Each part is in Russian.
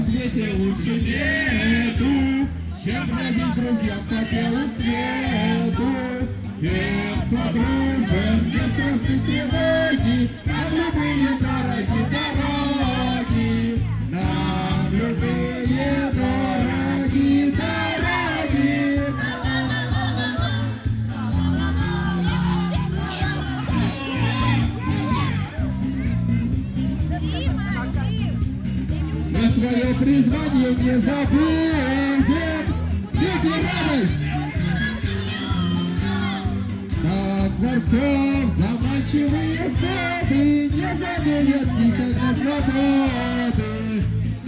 свете лучше нету, чем бродить друзьям по телу свету. Тем, кто дружен, без страшной тревоги, нам любые дороги, нам любые дороги. Мы свое призвание не забудем, свет и радость. От творцов заманчивые своды не заменят никогда свободы.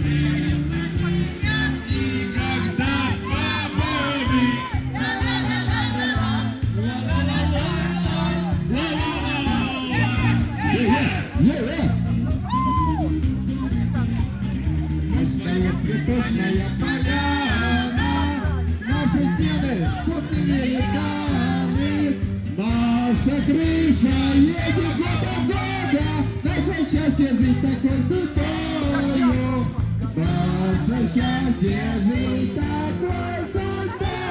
Никогда свободы. Цветочная поляна, наши стены вкусными веками, наша крыша едет год от года, наше счастье жить такой судьбою, наше счастье жить такой судьбою.